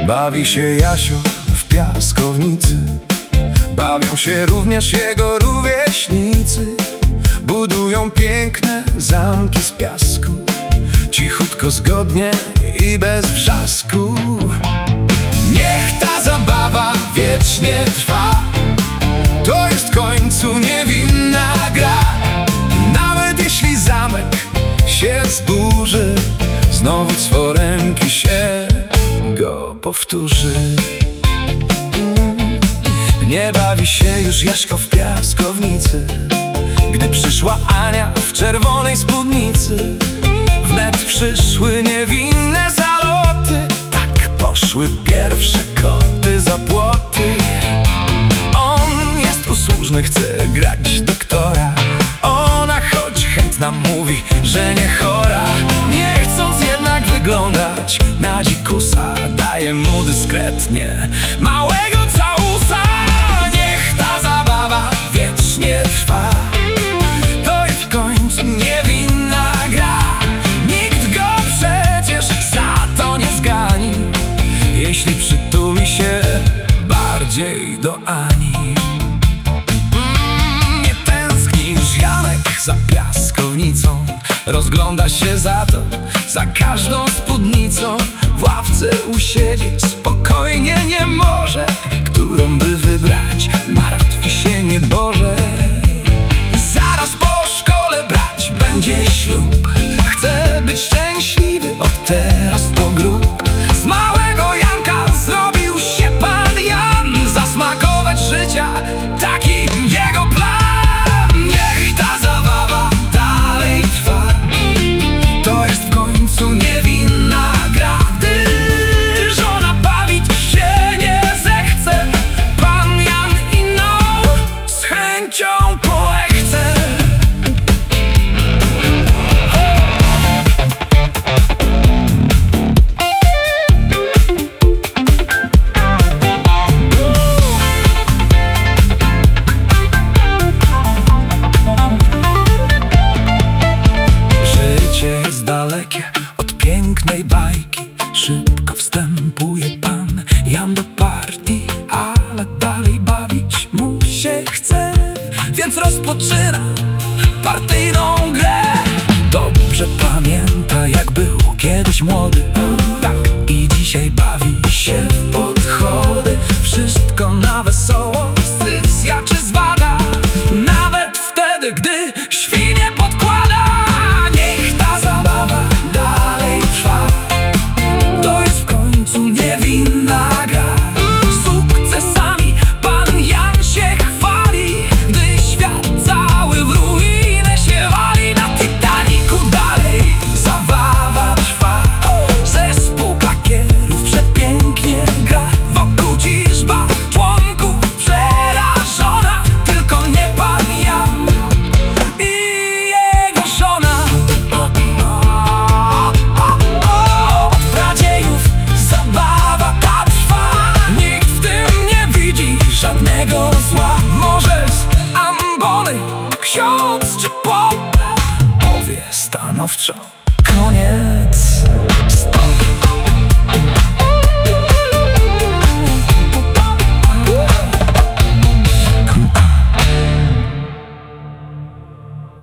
Bawi się Jasio w piaskownicy, bawią się również jego rówieśnicy. Budują piękne zamki z piasku, cichutko, zgodnie i bez wrzasku. Niech ta zabawa wiecznie trwa, to jest w końcu niewinna gra. Nawet jeśli zamek się zburzy, znowu cworemki się go powtórzy. Nie bawi się już Jaśko w piaskownicy, gdy przyszła Ania w czerwonej spódnicy. Wnet przyszły niewinne zaloty, tak poszły pierwsze koty za płoty. On jest usłużny, chce grać doktora, ona choć chętna mówi, że nie chora. Nie chcąc jednak wyglądać na dzikusa, daje mu dyskretnie małego całusa. Niech ta zabawa wiecznie trwa, to jest w końcu niewinna gra. Nikt go przecież za to nie zgani, jeśli przytuli się bardziej do Ani. Nie tęsknisz Janek za piaskownicą, rozgląda się za to, za każdą spódnicą. W ławce usiedzieć spokojnie nie może, którą by wybrać, martwi się nieboże. Zaraz po szkole brać będzie ślub, chce być szczęśliwy od teraz po grób. Z małego Janka zrobił się pan Jan, zasmakować życia, taki jego plan. Niech ta zabawa dalej trwa, to jest w końcu niewinna gra. Gdy żona bawić się nie zechce, pan Jan inną z chęcią poechce. Życie jest dalekie od pięknej bajki, szybko wstępuje pan Jan do partii, ale dalej bawić mu się chce, więc rozpoczyna partyjną grę. Dobrze pamięta, jak był kiedyś młody, tak i dzisiaj bawi się w podchody. Wszystko na wesoło, stycja czy zwada, nawet wtedy, gdy świnie podkłada. Niech ta zabawa dalej trwa, to jest w końcu niewinna gra. Sukcesami pan Jan się chwali, gdy świat cały w ruinę się wali. Na Titanicu dalej zabawa trwa, zespół klakierów przepięknie gra. Wokół ciżba członków przerażona, tylko nie pan Jan i jego żona. Od pradziejów zabawa ta trwa, nikt w tym nie widzi żadnego zła. Może z ambony ksiądz czy pop powie stanowczo: